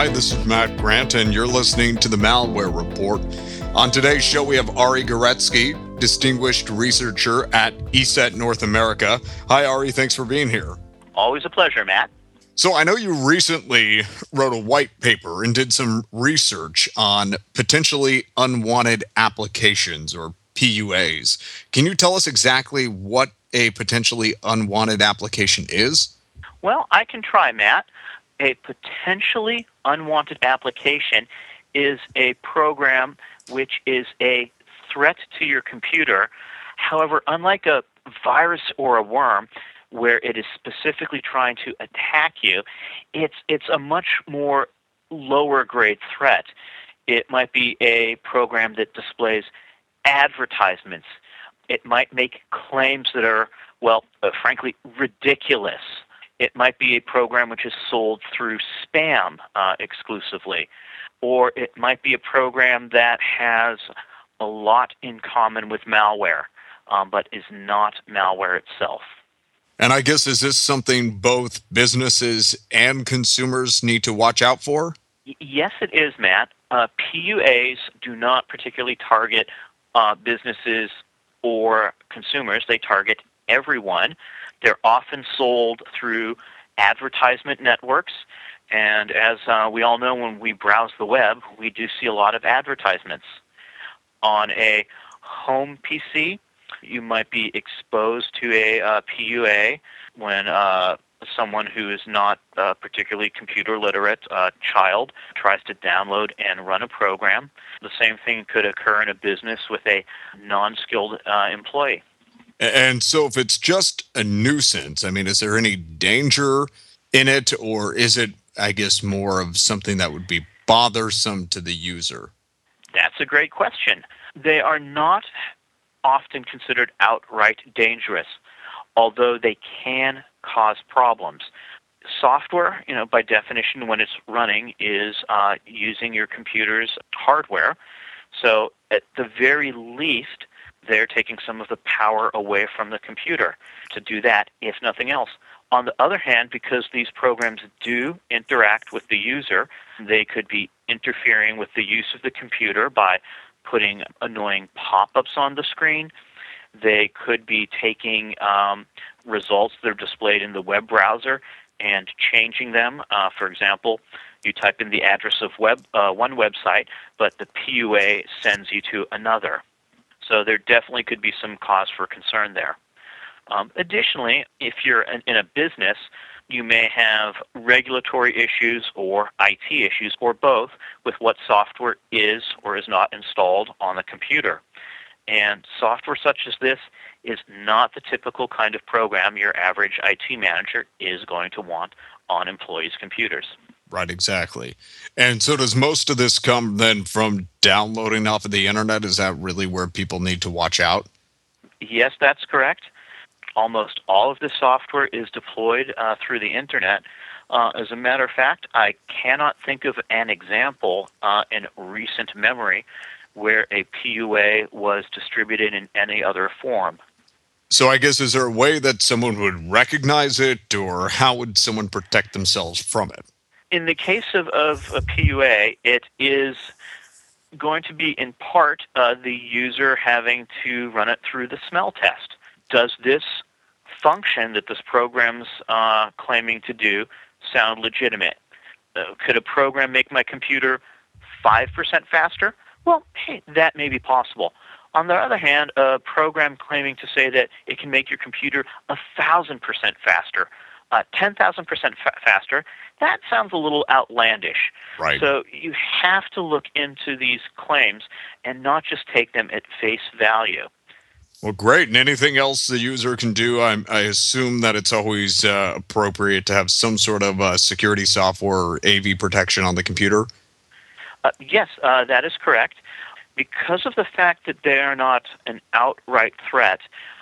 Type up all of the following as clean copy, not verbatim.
Hi, this is Matt Grant, and you're listening to the Malware Report. On today's show, we have Ari Goretsky, Distinguished Researcher at ESET North America. Hi, Ari. Thanks for being here. Always a pleasure, Matt. So I know you recently wrote a white paper and did some research on potentially unwanted applications, or PUAs. Can you tell us exactly what a potentially unwanted application is? Well, I can try, Matt. A potentially unwanted application is a program which is a threat to your computer. However, unlike a virus or a worm, where it is specifically trying to attack you, it's a much more lower grade threat. It might be a program that displays advertisements. It might make claims that are, frankly, ridiculous. It might be a program which is sold through spam exclusively. Or it might be a program that has a lot in common with malware, but is not malware itself. And I guess, is this something both businesses and consumers need to watch out for? Yes, it is, Matt. PUAs do not particularly target businesses or consumers. They target everyone. They're often sold through advertisement networks. And as we all know, when we browse the web, we do see a lot of advertisements. On a home PC, you might be exposed to a PUA when someone who is not particularly computer literate child tries to download and run a program. The same thing could occur in a business with a non-skilled employee. And so if it's just a nuisance, I mean, is there any danger in it, or is it, I guess, more of something that would be bothersome to the user? That's a great question. They are not often considered outright dangerous, although they can cause problems. Software, by definition, when it's running, is using your computer's hardware. So at the very least, they're taking some of the power away from the computer to do that, if nothing else. On the other hand, because these programs do interact with the user, they could be interfering with the use of the computer by putting annoying pop-ups on the screen. They could be taking results that are displayed in the web browser and changing them. For example, you type in the address of one website, but the PUA sends you to another. So there definitely could be some cause for concern there. Additionally, if you're in a business, you may have regulatory issues or IT issues, or both, with what software is or is not installed on the computer. And software such as this is not the typical kind of program your average IT manager is going to want on employees' computers. Right, exactly. And so does most of this come then from downloading off of the internet? Is that really where people need to watch out? Yes, that's correct. Almost all of this software is deployed through the internet. As a matter of fact, I cannot think of an example in recent memory where a PUA was distributed in any other form. So I guess, is there a way that someone would recognize it, or how would someone protect themselves from it? In the case of a PUA, it is going to be in part the user having to run it through the smell test. Does this function that this program's claiming to do sound legitimate? Could a program make my computer 5% faster? Well, hey, that may be possible. On the other hand, a program claiming to say that it can make your computer 1,000% faster, 10,000% faster, that sounds a little outlandish. Right. So you have to look into these claims and not just take them at face value. Well, great. And anything else the user can do? I assume that it's always appropriate to have some sort of security software or AV protection on the computer. Yes, that is correct. Because of the fact that they are not an outright threat,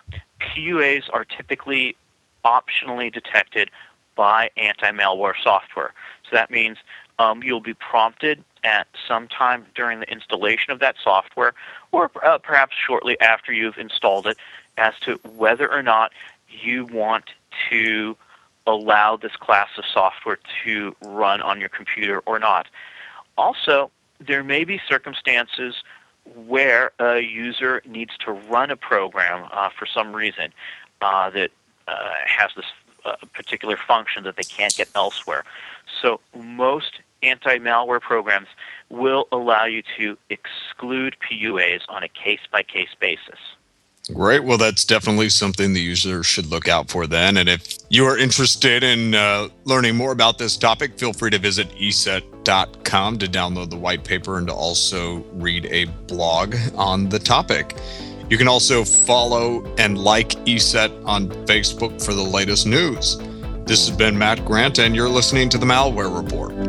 PUAs are typically optionally detected by anti-malware software. So that means you'll be prompted at some time during the installation of that software, or perhaps shortly after you've installed it, as to whether or not you want to allow this class of software to run on your computer or not. Also, there may be circumstances where a user needs to run a program for some reason that has this particular function that they can't get elsewhere. So most anti-malware programs will allow you to exclude PUAs on a case-by-case basis. Great. Well, that's definitely something the user should look out for then. And if you are interested in learning more about this topic, feel free to visit ESET.com to download the white paper and to also read a blog on the topic. You can also follow and like ESET on Facebook for the latest news. This has been Matt Grant, and you're listening to the Malware Report.